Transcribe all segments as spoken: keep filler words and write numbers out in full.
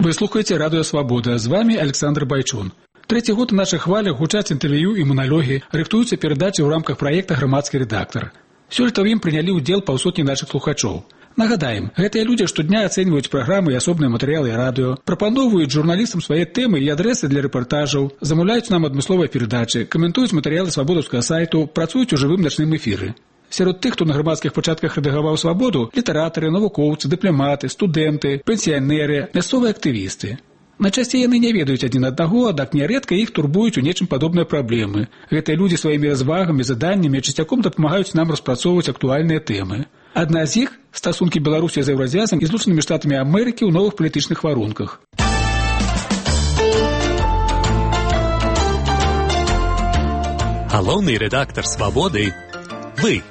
Вы слухаеце радыё «Свабода». З вами Александр Байчун. Трэці год у нашых хвалях гучаць інтэрв'ю і маналогі, рыхтуюцца перадачы ў рамках праекта «Грамадскі рэдактар». Сёлета ў ім прынялі ўдзел паўсотні нашых слухачоў. Нагадаем, гэтыя людзі штодня ацэньваюць праграмы і асобныя матэрыялы радыё, прапаноўваюць журналістам свае тэмы і адрэсы для рэпартажаў, замаўляюць нам адмысловыя перадачы, каментуюць матэрыялы свабодаўскага сайту, працуюць у жывым начным эфіры. Сярод тых, хто на грамадскіх пачатках рэдагаваў свабоду, літаратары, навукоўцы, дыпламаты, студэнты, пенсіянеры, мясцовыя актывісты. Найчасцей яны не ведаюць адзін аднаго, аднак нярэдка іх турбуюць у нечым падобныя праблемы. Гэтыя людзі сваімі развагамі, заданнямі часцяком дапамагаюць нам распрацоўваць актуальныя тэмы. Адна з іх – стасункі Беларусі з Еўразіязам і Злучанымі Штатамі Амерыкі ў новых палітычных варунках. Галоўны рэдактар «Свабоды» – вы.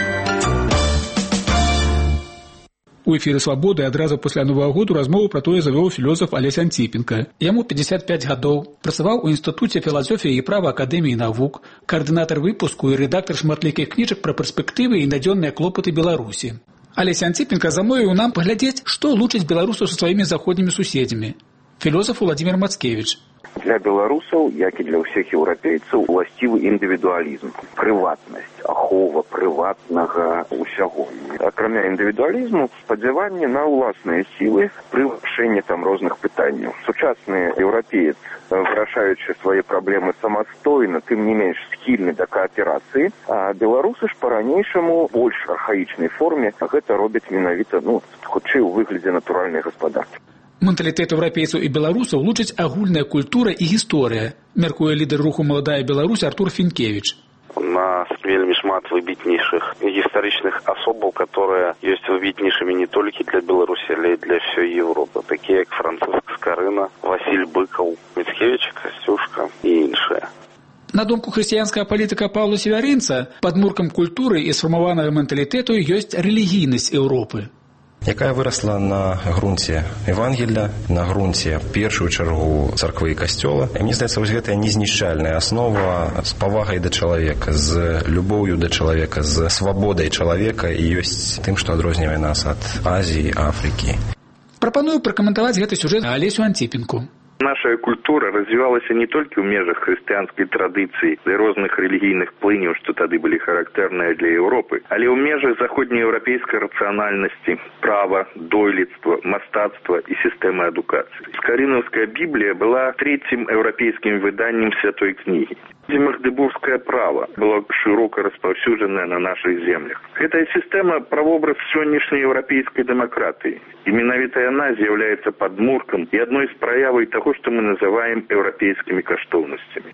У эфіры «Свабоды» адразу пасля Новага году размову пра тое завёў філосаф Алесь Анціпенка. Яму пятьдесят пять гадоў, працаваў у Інстытуце філасофіі і права Акадэміі навук, каардынатар выпуску і рэдактар шматлікіх кніжак пра перспектывы і надзённыя клопаты Беларусі. Алесь Анціпенка замовіў нам паглядзець, што лучыць беларусаў са сваімі заходнімі суседзямі. Філосаф Владзімір Мацкевіч. Для беларусаў, як і для ўсіх еўрапейцаў, уласцівы індывідуалізм, прыватнасць, ахова прыватнага ўсяго. Акрамя індывідуалізму, спадзяванне на ўласныя сілы пры вырашэнні там розных пытанняў. Сучасны еўрапеец, вырашаючы свае праблемы самастойна, тым не менш схільны да кааперацыі, а беларусы ж па-ранейшаму больш архаічнай форме гэта робяць менавіта, ну, хутчэй у выглядзе натуральнай гаспадаркі. Менталітэт еўрапейцаў і беларусаў лучыць агульная культура і гісторыя, мяркуе лідар руху «Маладая Беларусь» Артур Фінкевіч. У нас вельмі шмат выбітнейшых гістарычных асобаў, которые ёсць выбітнейшымі не толькі для Беларусі, але і для ўсёй Европы, такія як Францыск Скарына, Васіль Быкаў, Міцкевіч, Касцюшка і іншыя. На думку хрысціянскага палітыка Паўла Севярынца, падмуркам культуры і сфармаванага менталітэту ёсць рэлігійнасць Еўропы, якая вырасла на грунце Евангелля, на грунце першую чаргу царквы і касцёла. І мне здаецца, вось гэтая незнішчальная аснова з павагай да чалавека, з любоўю да чалавека, з свабодай чалавека і ёсць тым, што адрознівае нас ад Азіі, Афрыкі. Прапаную пракаментаваць гэты сюжэт Алесю Анціпенку. Наша культура развівалася не толькі ў межах хрысціянскай традыцыі і розных рэлігійных плыняў, што тады былі характэрныя для Еўропы, але ў межах заходнееўрапейскай рацыянальнасці, права, дойлідства, мастацтва і сістэмы адукацыі. Скарынаўская Біблія была трэцім еўрапейскім выданнем святой кнігі. Магдебургскае права было шырока распаўсюджанае на нашых землях. Гэтая сістэма правобраз сённяшняй еўрапейскай дэмакратыі. І менавіта яна з'яўляецца падмуркам і адной з праявай таго, што мы называем еўрапейскімі каштоўнасцямі.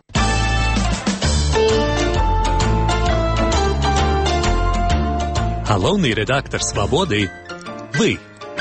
Галоўны рэдактар «Свабоды» – вы.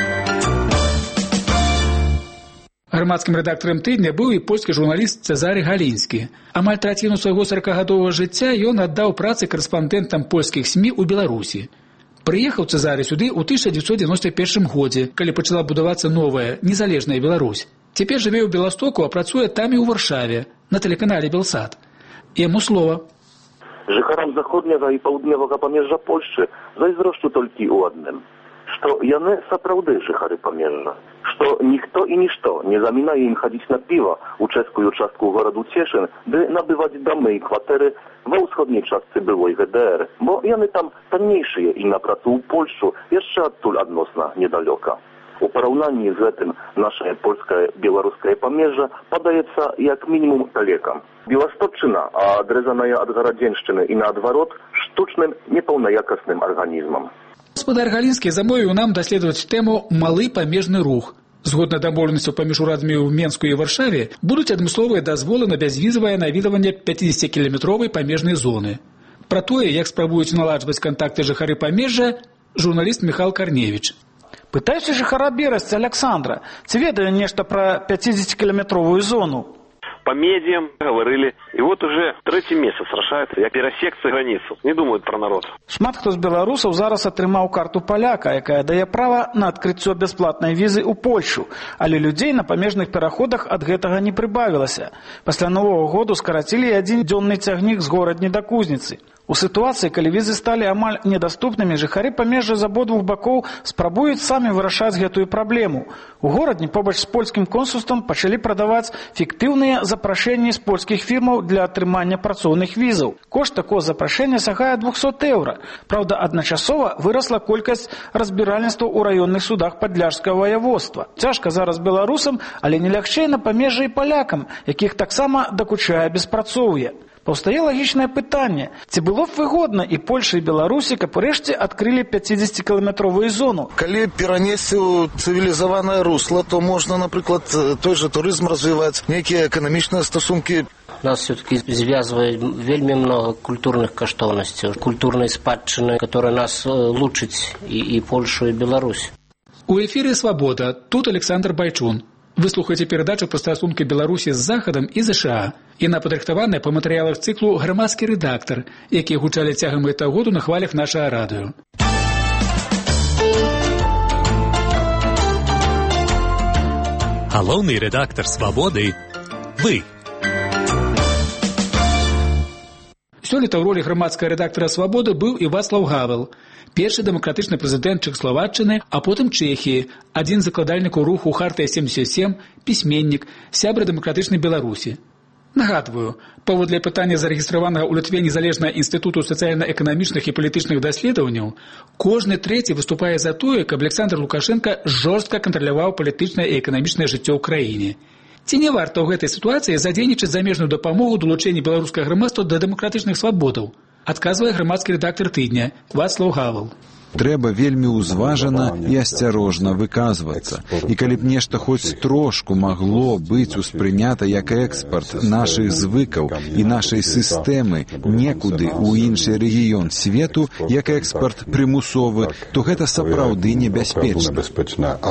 Грамадскім рэдактарам тыдня быў і польскі журналіст Цезары Галінскі. Амаль траціну свайго саракагадовага жыцця ён аддаў працы карэспандэнтам польскіх СМІ ў Беларусі. Прыехаў Цезары сюды ў тысяча дзевяцьсот дзевяносто першым годзе, калі пачала будавацца новая, незалежная Беларусь. Цяпер жыве ў Беластоку, а працуе там і ў Варшаве, на тэлеканале «Белсат». Яму слова. Жыхарам заходняга і паўднёвага памежжа Польшчы зайздрошчу толькі ў адным, што яны сапраўды жыхары памежжа, што ніхто і нішто не замінае ім хадзіць на піва ў чэшскую частку гораду Цешын, ды набываць дамы і кватэры ва ўсходняй частцы былой гэ дэ эр, бо яны там таннейшыя і на працу ў Польшчу яшчэ адтуль адносна недалёка. У параўнанні з гэтым нашае польскае-беларускае памежжа падаецца як мінімум далекам. Беластокчына, адрэзаная ад гарадзеншчыны і наадварот, штучным непаўнаякасным арганізмам. Гаспадар Галінскі замовіў нам даследаваць тэму «Малы памежны рух». Згодна дамоўленасцяў паміж урадамі ў Менску і Варшаве будуць адмысловыя дазволы на бязвізавае наведванне пяцідзесяцікіламетровай памежнай зоны. Пра тое, як спрабуюць наладжваць кантакты жыхары памежжа, журналіст Міхал Карневіч. Пытаюся жыхара Берасці Александра, ці ведае нешта пра пяцідзесяцікіламетровую зону? По медиям говорили, и вот уже третий месяц рашается, я перасекся границу, не думают про народ. Шмат хто з беларусаў зараз атрымаў карту паляка, якая дае права на адкрыццё бясплатнай візы ў Польшу, але людзей на памежных пераходах ад гэтага не прыбавілася. Пасля Новага году скарацілі адзін дзённы цягнік з горадні да Кузніцы. У сітуацыі, калі візы сталі амаль недаступнымі, жыхары памежжа з абодвух бакоў спрабуюць самі вырашаць гэтую праблему. У горадні побач з польскім консульствам пачалі прадаваць фіктыўныя запрашэнні з польскіх фірмаў для атрымання працоўных візаў. Кошт такого запрашэння сягае двухсот еўра. Праўда, адначасова вырасла колькасць разбіральніцтваў у раённых судах падляшскага ваяводства. Цяжка зараз беларусам, але не лягчэй на памежжы і палякам, якіх таксама дакучае беспрацоўе. Паўстае лагічнае пытанне, ці было б выгодна і Польша, і Беларусі, каб урэшце адкрылі пяцідзесяцікіламетровую зону? Калі перанесці ў цывілізаванае русло, то можна, напрыклад, той же турызм развіваць, нейкія эканамічныя стасункі. Нас все-таки звязывает вельми много культурных каштоўнасцей, культурной спадчыны, которая нас лучит и, и Польшу, и Беларусь. У эфире «Свобода». Тут Александр Байчун. Вы слухаеце перадачу пра стасункі Беларусі з Захадам і ЗША. Яна падрыхтаваная па матэрыялах цыклу «Грамадскі рэдактар», якія гучалі цягам гэтага году на хвалях нашага радыё. Галоўны рэдактар «Свободы» – вы. Сёлета ў ролі грамадскага рэдактара «Свободы» быў і Вацлаў Гавел, першы дэмакратычны прэзідэнт Чэхаславаччыны, а потым Чэхіі, адзін з закладальнікаў руху «Хартыя сямдзесят сем», пісьменнік, сябра дэмакратычнай Беларусі. Нагадваю, паводле пытання зарэгістраванага ў Літве незалежнага інстытуту сацыяльна-эканамічных і палітычных даследаванняў, кожны трэці выступае за тое, каб Александр Лукашенка жорстка кантраляваў палітычнае і эканамічнае жыццё ў краіне. Ці не варта ў гэтай сітуацыі задзейнічаць замежную дапамогу далучэння беларускага грамадства да дэмакратычных свабодаў? Адказвае грамадскі рэдактар тыдня Вацлаў Гавел. Трэба вельмі ўзважана і асцярожна выказвацца. І калі б нешта хоць трошку магло быць успрынята як экспарт нашых звыкаў і нашай сістэмы некуды ў іншы рэгіён свету, як экспарт прымусовы, то гэта сапраўды небяспечна.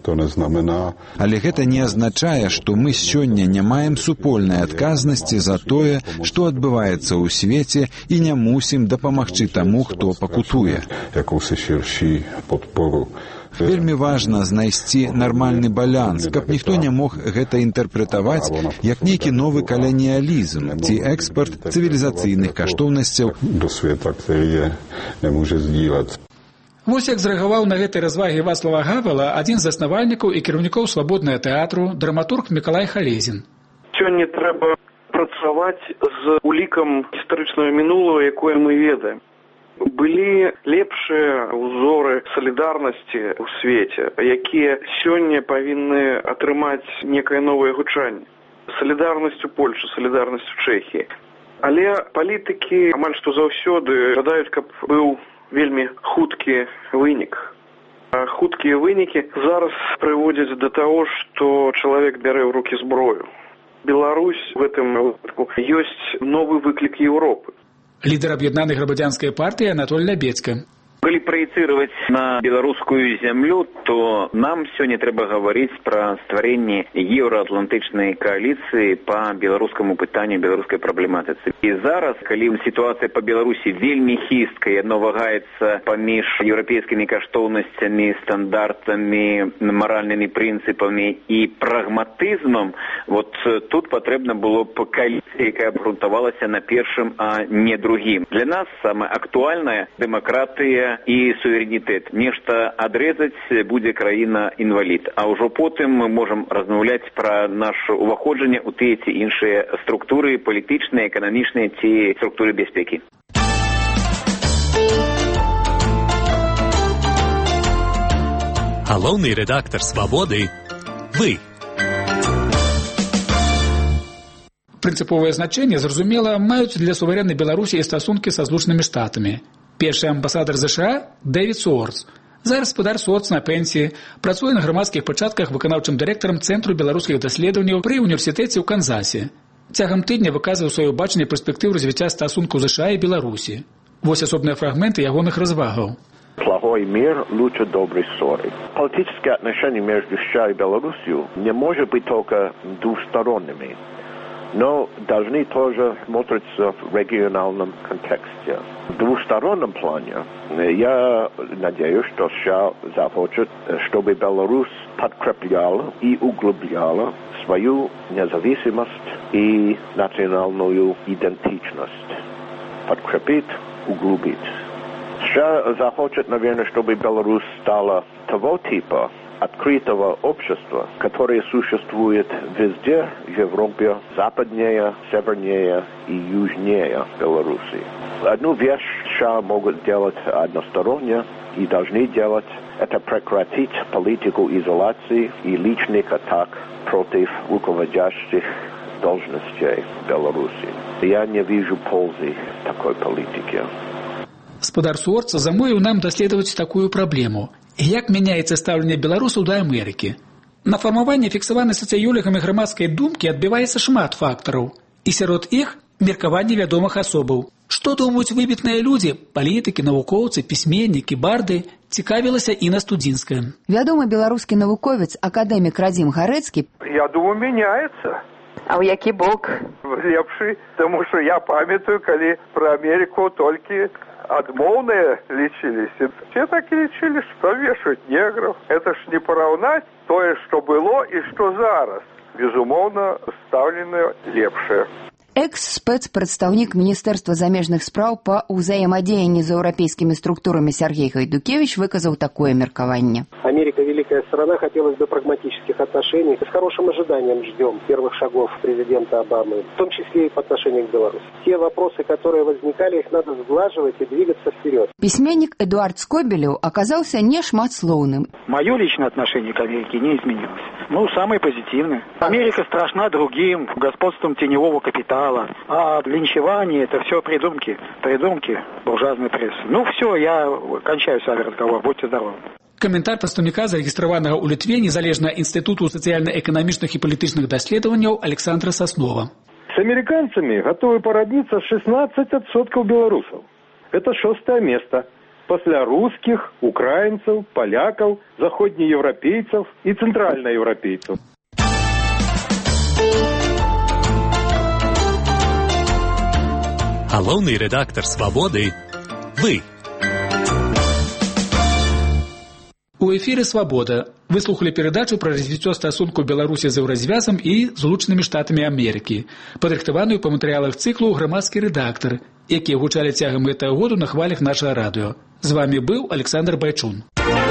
Але гэта не азначае, што мы сёння не маем супольнай адказнасці за тое, што адбываецца ў свеце, і не мусім дапамагчы таму, хто пакутуе. Ширші подпору. Вельмі важна знайсці нармальны баланс, каб ніхто не мог гэта інтэрпрэтаваць як нейкі новы каланіялізм ці экспарт цывілізацыйных каштоўнасцяў до света, ktorý не можа здзіваць. Вось як зрэагаваў на гэтай развагі Вацлава Гавела адзін з заснавальнікаў і кіраўнікоў свабоднага тэатру, драматург Мікалай Халезін. Сёння трэба працаваць з улікам гістарычнага мінулага, якое мы ведаем. Былі лепшыя ўзоры салідарнасці ў свеце, якія сёння павінны атрымаць некае новае гучанне. Салідарнасць у Польшы, салідарнасць у Чэхіі. Але палітыкі амаль што заўсёды жадаюць, каб быў вельмі хуткі вынік. А хуткія вынікі зараз прыводзяць да таго, што чалавек бярэ ў рукі зброю. Беларусь в гэтым выпадку ёсць новы выклік Еўропы. Лидер объединенной громадянской партии Анатолий Лябецька. Калі праецировать на беларускую землю, то нам сегодня трэба говорить про стварэнне еўраатлантычнай коалиции по беларускаму пытанню, беларускай проблематицы. И зараз, калі ситуация по Беларуси вельмі хисткая, оно вагаецца паміж еўрапейскімі каштоўнасцямі, стандартамі, моральными принципами и прагматызмом, вот тут потребно было б коалиция, якая абгрунтавалася на першым, а не другим. Для нас самое актуальное – демократия и суверенитет. Нешта адрэзаць будзе краіна-інвалід. А ўжо потым мы можам размаўляць пра наше уваходжанне ў тыя ці іншыя структуры палітычныя, эканамічныя ці структуры бяспекі. Галоўны рэдактар «Свободы» – вы. Прынцыповае значэнне, зразумела, маюць для суверэннай Беларусі і стасункі са Злучанымі Штатамі. Першы амбасадар ЗША Дэвід Суорц. Зараз гаспадар Суорц на пенсіі, працуе на грамадскіх пачатках выканаўчым дырэктарам Цэнтру беларускіх даследаванняў пры універсітэце ў Канзасе. Цягам тыдня выказваў сваё бачанне перспектыў развіцця стасункаў ЗША і Беларусі. Вось асобныя фрагменты ягоных развагаў. Плохой мир лучше доброй ссоры. Политические отношения между США и Беларусью не может быть только двусторонними, но должны тоже смотреться в региональном контексте. В двустороннем плане я надеюсь, что США захочет, чтобы Беларусь подкрепляла и углубляла свою независимость и национальную идентичность. Подкрепит углубить. США захочет, наверное, чтобы Беларусь стала того типа открытого общества, которое существует везде в Европе, западнее, севернее и южнее Беларуси. Одну вещь США могут делать односторонне и должны делать, это прекратить политику изоляции и личных атак против руководящих должностей Беларуси. Я не вижу пользы такой политики. Спадар Суворца замовіў нам даследаваць такую праблему. Як мяняецца стаўленне беларусаў да Амерыкі? На фармаванне фіксаванай сацыёлагамі грамадскай думкі адбіваецца шмат фактараў. І сярод іх меркаванне вядомых асобаў. Што думаюць выбітныя людзі, палітыкі, навукоўцы, пісьменнікі, барды, цікавілася Інна Студзінская. Вядомы беларускі навуковец, акадэмік Радзім Гарэцкі. Я думаю, мяняецца. А ў які бок? Лепшы, тому што я памятаю, калі пра Амерыку толькі адмоўныя лічыліся. Все так і лічылі, што вешаюць негров. Это ж не параўнаць тое, што было і што зараз. Безумоўна, стаўленае лепшае. Экс-спецпрадстаўнік Міністэрства замежных спраў па ўзаемадзеянні з еўрапейскімі структурамі Сергей Гайдукевич выказаў такое меркаванне. Америка великая страна, хотелось бы прагматических отношений. С хорошим ожиданием ждем первых шагов президента Обамы, в том числе и по отношению к Беларуси. Те вопросы, которые возникали, их надо сглаживать и двигаться вперед. Письменник Эдуард Скобелев оказался не шматслоўным. Мое личное отношение к Америке не изменилось. Ну, самое позитивное. Америка страшна другим, господством теневого капитала. А линчевание – это все придумки, придумки буржуазной прессы. Ну, все, я кончаю с вами разговор. Будьте здоровы. Каментар прадстаўніка зарэгістраванага ў Літве незалежнага інстытуту сацыяльна-эканамічных і палітычных даследаванняў Александра Соснова. С американцами готовы породниться шестнадцать отсотков белорусов. Это шестое место. После русских, украинцев, поляков, заходнеевропейцев и центральноевропейцев. Галоўны рэдактар «Свабоды» – вы. У эфіры «Свабода» вы слухали перадачу пра развіццё стасункаў Беларусі з Еўразвязам і Злучанымі Штатамі Амерыкі, падрыхтаваную па матэрыялах цыклу «Грамадскі рэдактар», якія гучалі цягам гэтага году на хвалях нашага радыё. З вамі быў Александр Байчун.